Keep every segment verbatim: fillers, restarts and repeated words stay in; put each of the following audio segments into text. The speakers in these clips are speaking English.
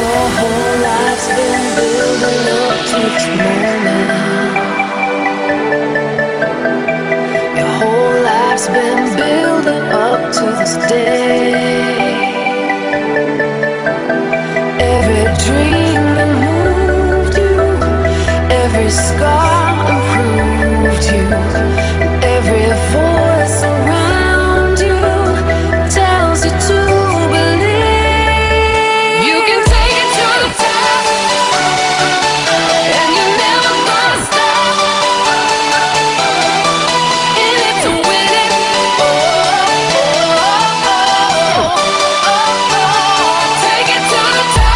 whole life's been building up to this moment. Your whole life's been building up to this day. Every dream that moved you, every scar improved you, and every voice around you tells you to believe you can take it to the top, and you're never gonna stop in it to win it. Oh, oh, oh, oh, oh, oh. Take it to the top.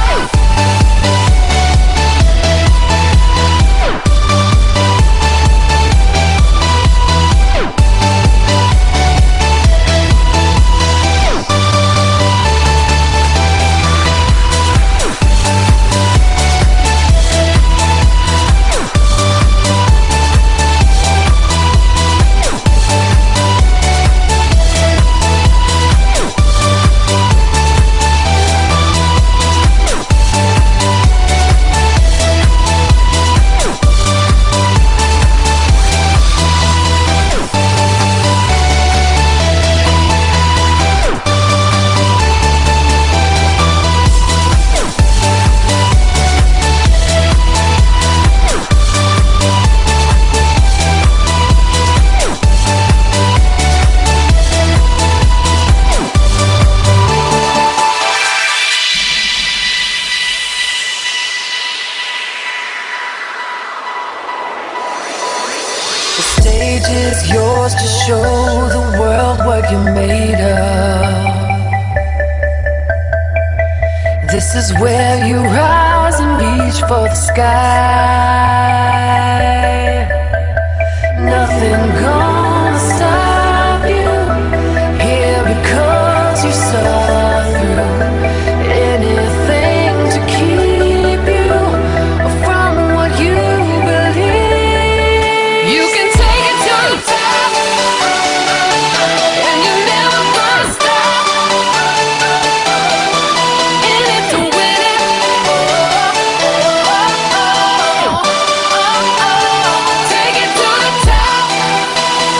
Is yours to show the world what you're made of. This is where you rise and reach for the sky. Nothing gonna stop you here because you saw through anything to keep you from what you believe. You can take it to the top, and you're never gonna stop in it to win it. Oh, oh, oh, oh, oh, oh. Take it to the top.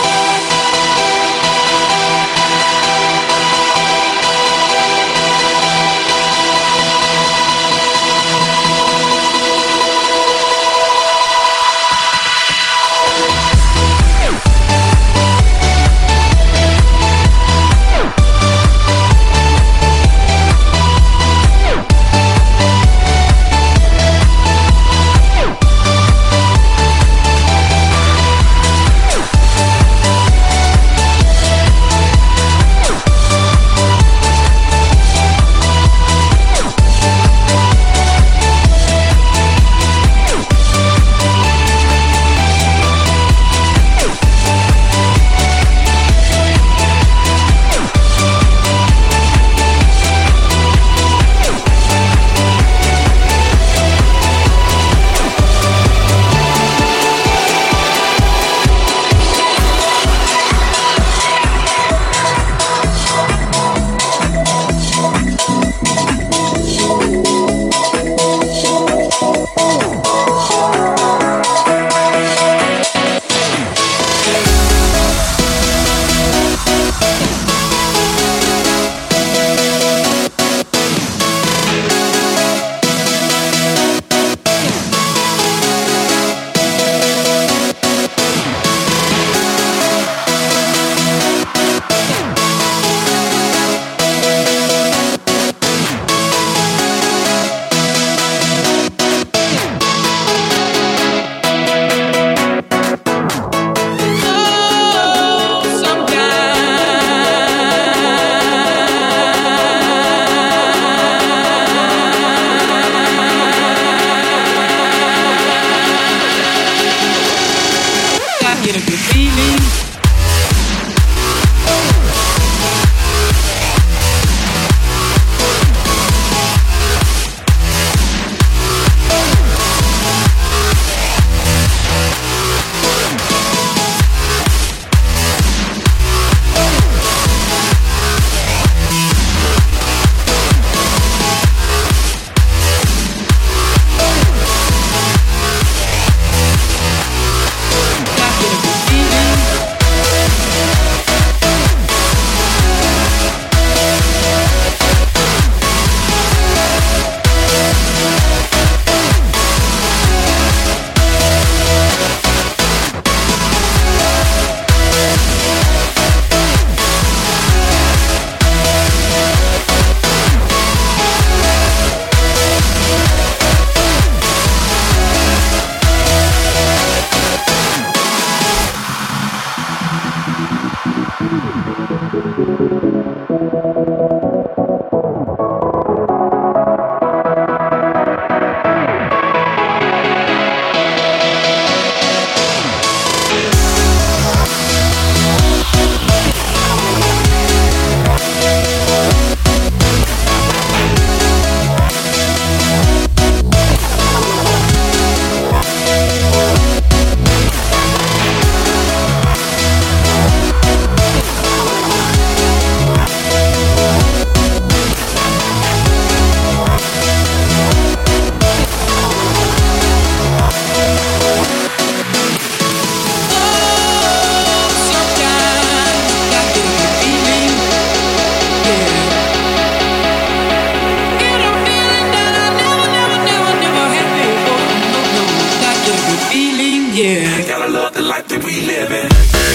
Yeah. Gotta love the life that we live in.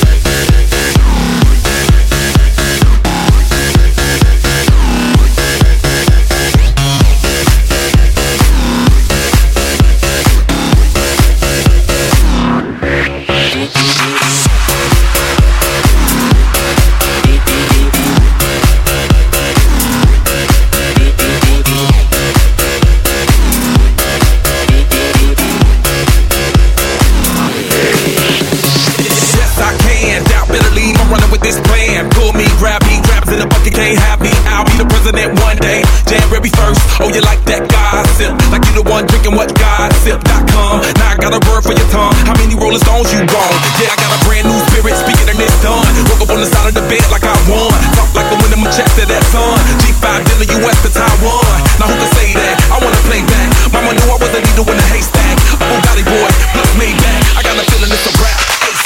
Can't have me, I'll be the president one day. January first, oh you like that gossip? Like you the one drinking what gossip dot com. Now I got a word for your tongue. How many Rolling Stones you want? Yeah, I got a brand new spirit, speaking of this done. Woke up on the side of the bed like I won. Talk like the wind in my chest to that sun. G five in the U S to Taiwan. Now who can say that? I wanna play back. Mama knew I was a needle in a haystack. A Bugatti boy, plus made back. I got a feeling it's a rap.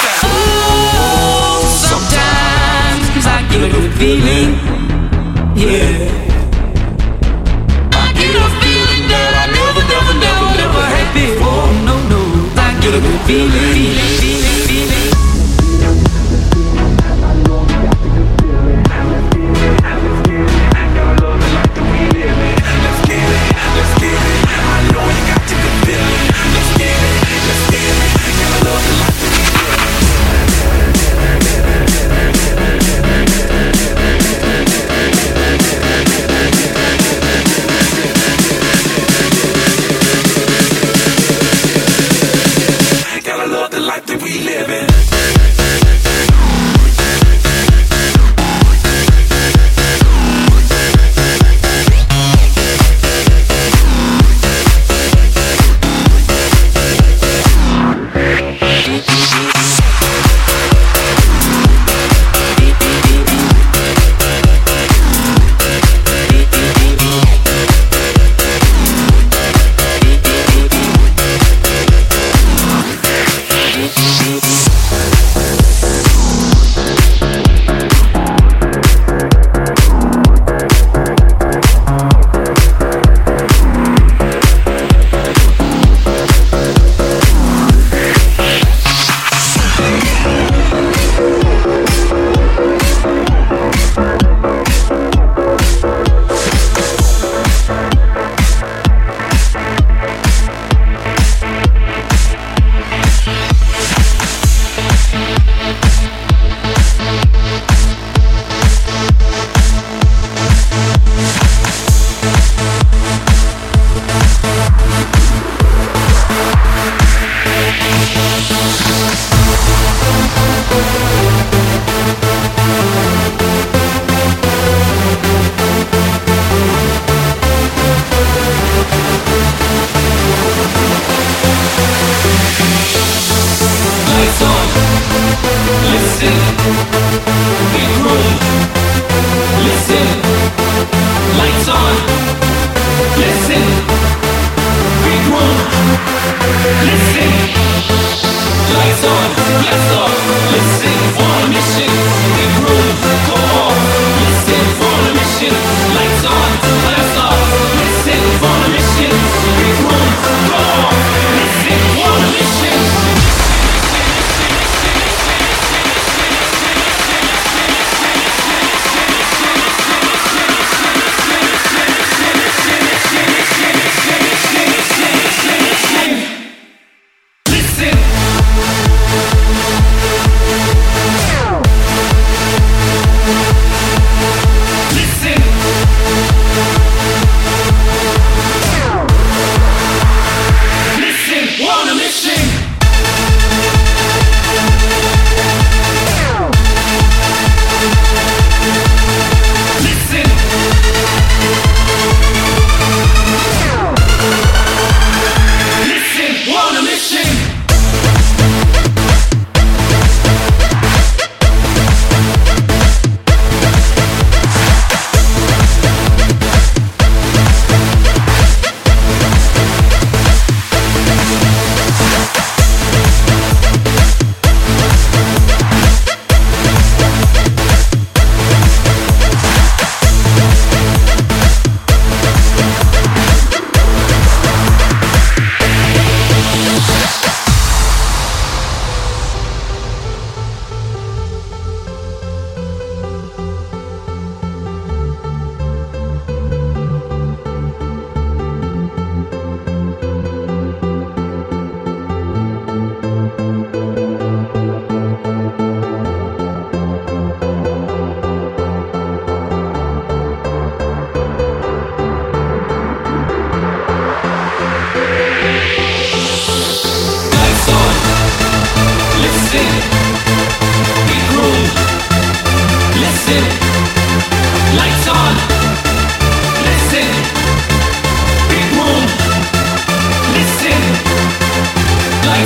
Oh, sometimes I get a good feeling. Yeah. I get a feeling that I never, never, never, never had before. No, no. I get a good feeling, feeling, feeling, feeling. Let's get it, let's get it. I know you got to get feeling. Let's get it, let's get it. Gotta love the life that we live in. Gotta love the life that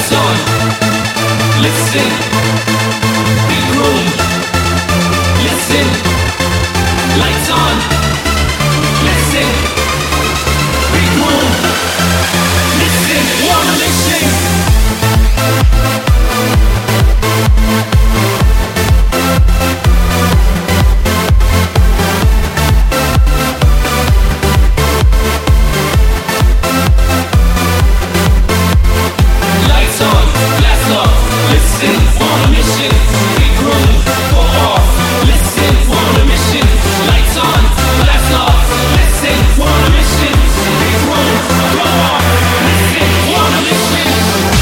Lights on, listen, big room, listen. Lights on, listen, big room, listen, wanna listen. Lights on, blast off, listen, wanna mission, big room, go off, listen, wanna mission. Lights on, blast off, listen, wanna mission, big room, go off, listen, wanna mission.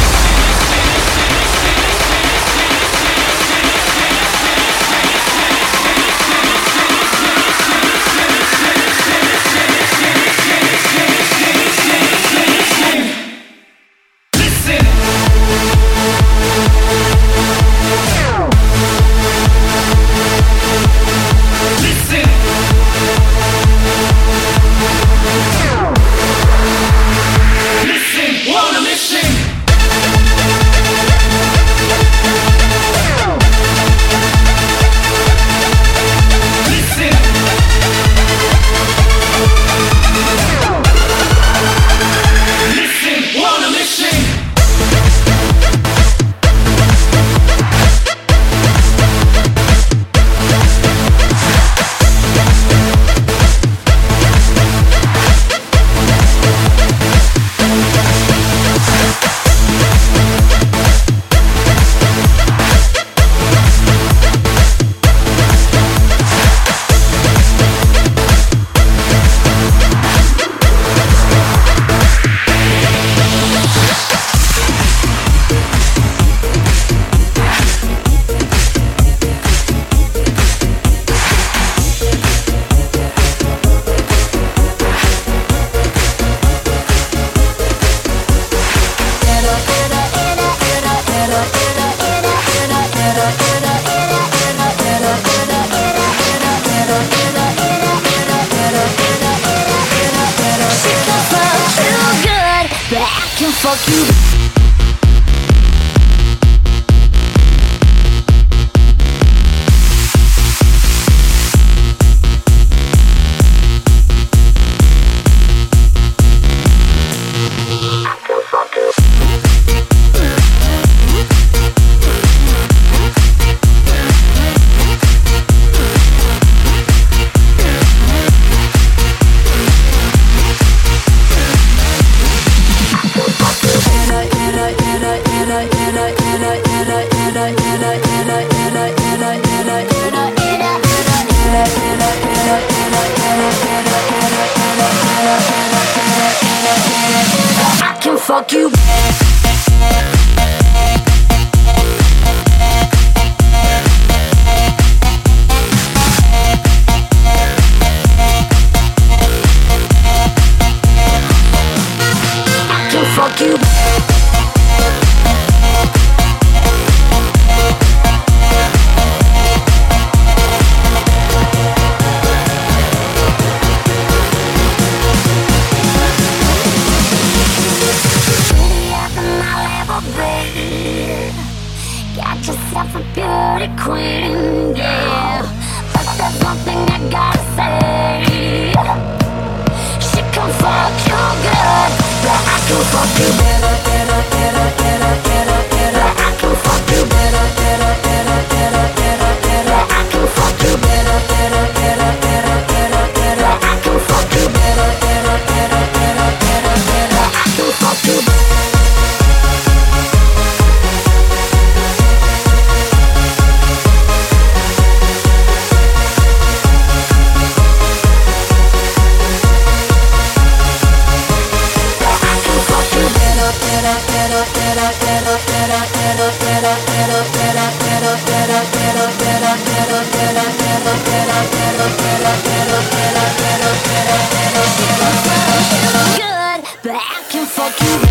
Fuck you. I can fuck you. I can fuck you. Got yourself a beauty queen, yeah. But there's one thing I gotta say. She can fuck you good, but I can fuck you better, better, better, better, better, better. I can fuck you better, better, better, better, better, better. I can fuck you better, better, better, better, better, better. I can fuck you better, better, better, better, better, better. I can fuck you. Good, but I can fuck you.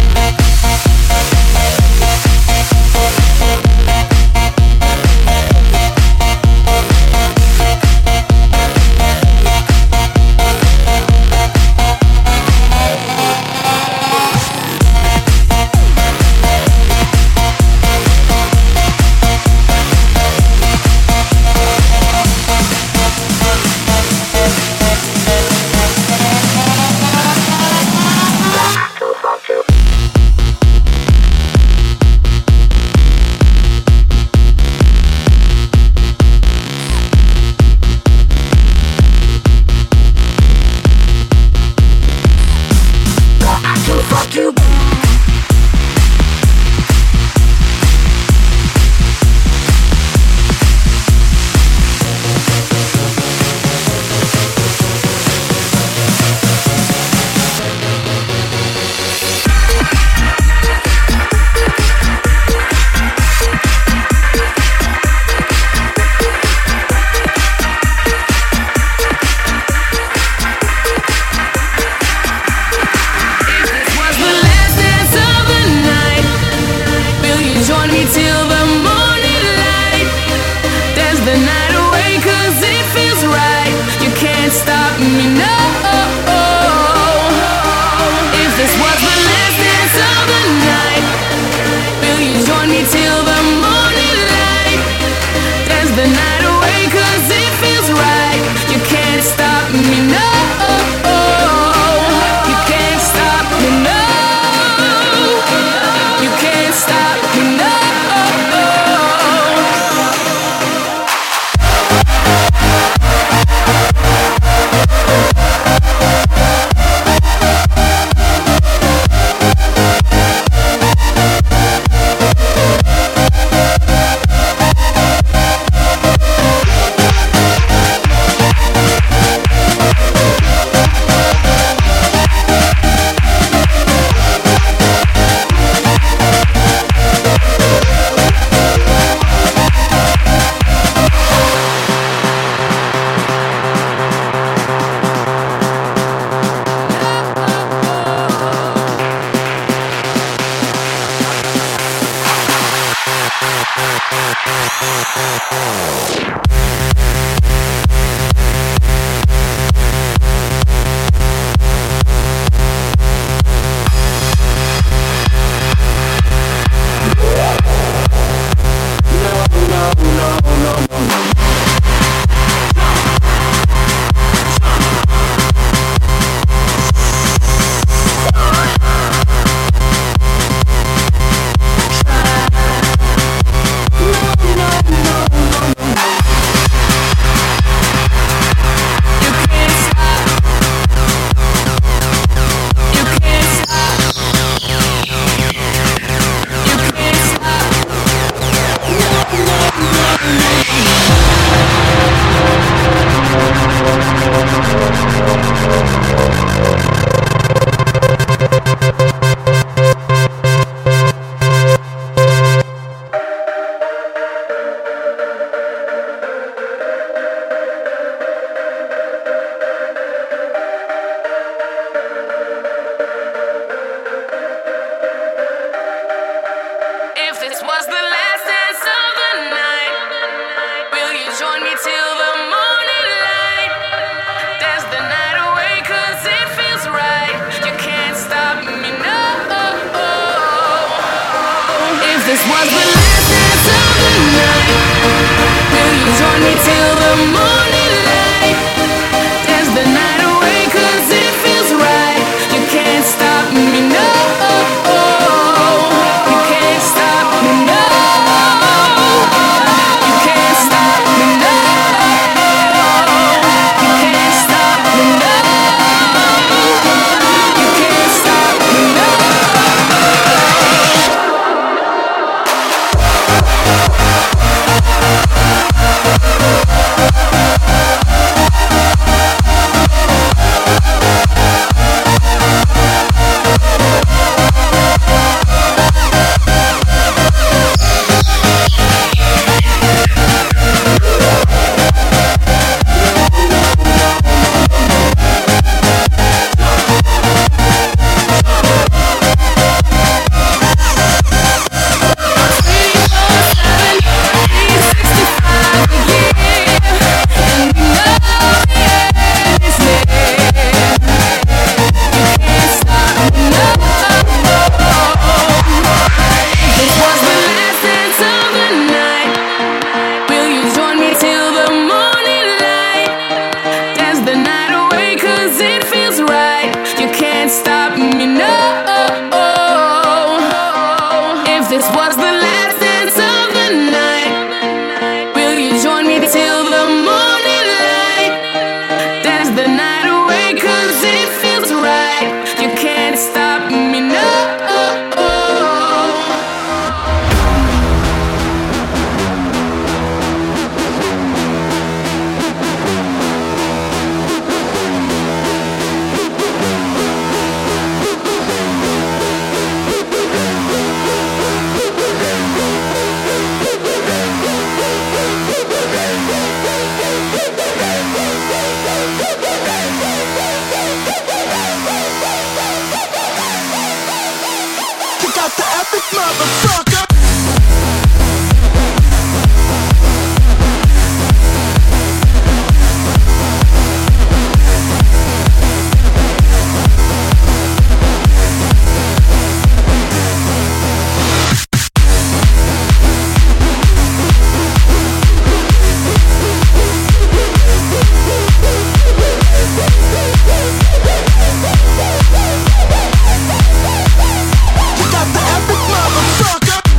You got the epic motherfucker.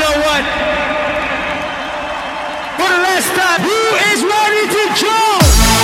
know what? For the last time, who is ready to jump?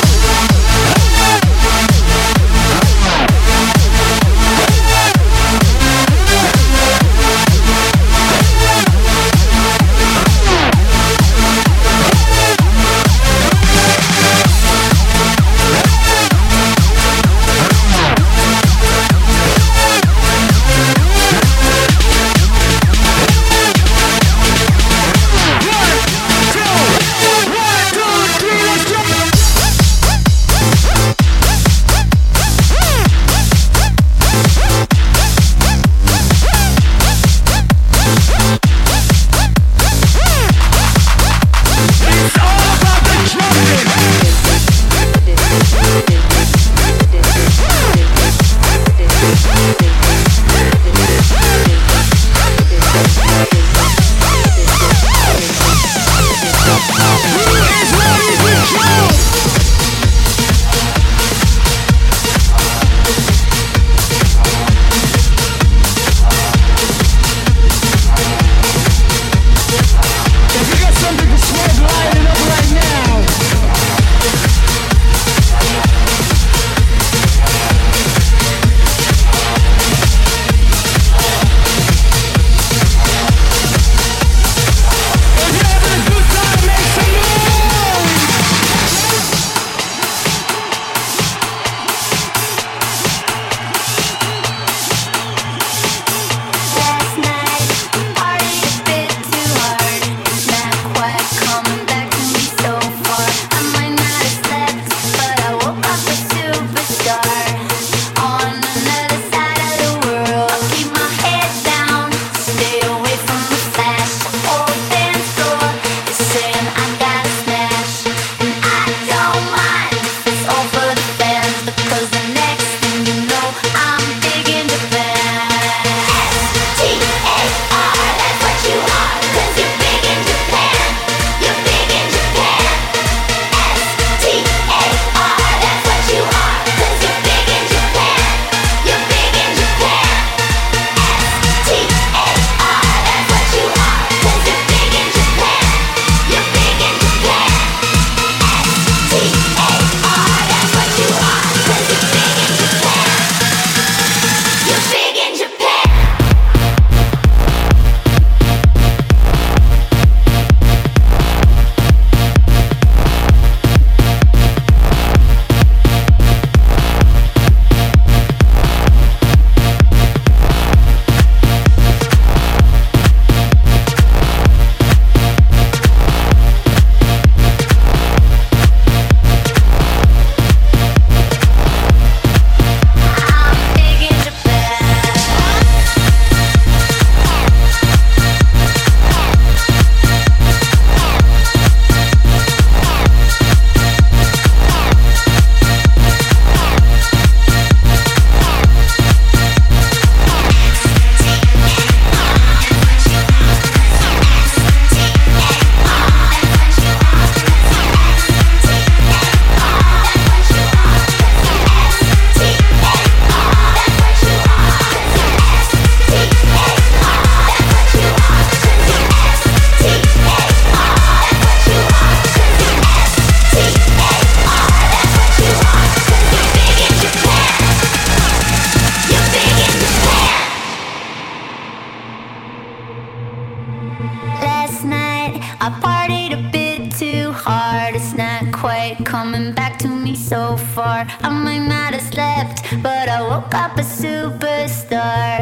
I might not have slept, but I woke up a superstar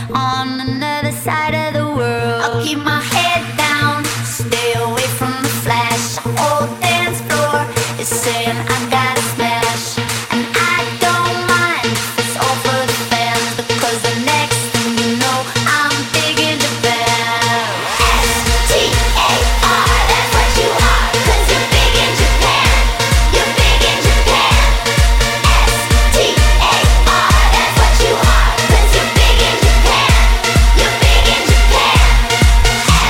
on another side of the world. I'll keep my head down, stay away from the flash. Old dance floor is saying I gotta smash, and I don't mind if it's all for the fans, because the next thing you know, I'm big in Japan. S T A R, that's what you are, cause you're big in Japan. You're big in Japan. S T A R, that's what you are, cause you're big in Japan. You're big in Japan.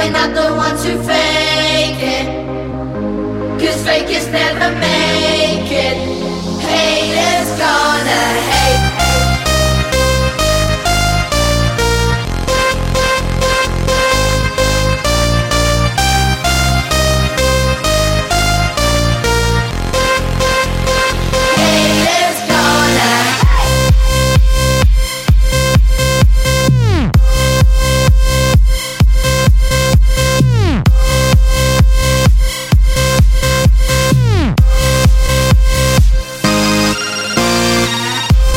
We're not the ones who fake it, 'cause fakers never make it. Haters gonna hate. Haters gonna hate.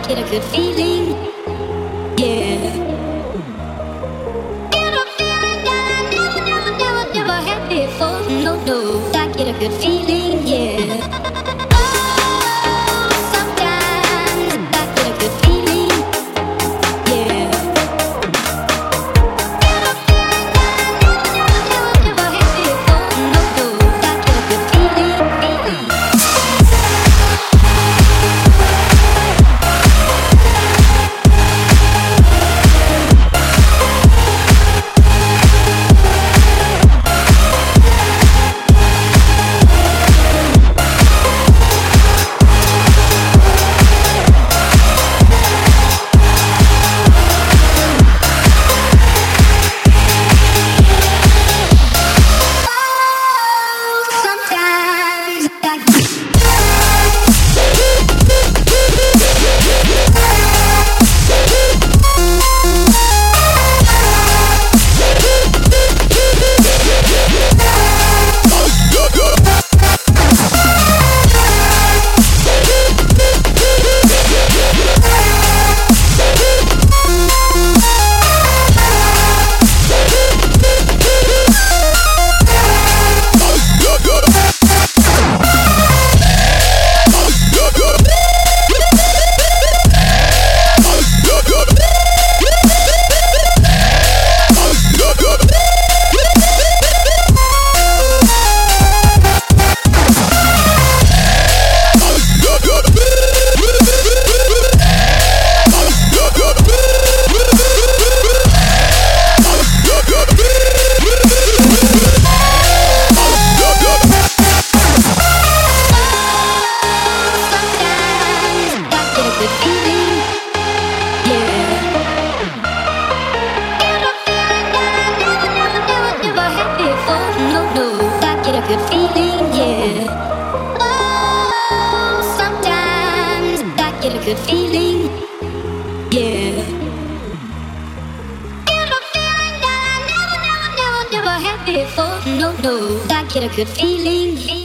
get a good feeling, yeah. Get a feeling that I never, never, never, never had before. No, no, I get a good feeling, yeah. Oh, sometimes I get a good feeling, yeah. Get a feeling that I never, never, never, never had before. No, no, I get a good feeling, feeling. Good feeling, yeah. Get a feeling that I never, never, never, never had before. No, no, I get a good feeling.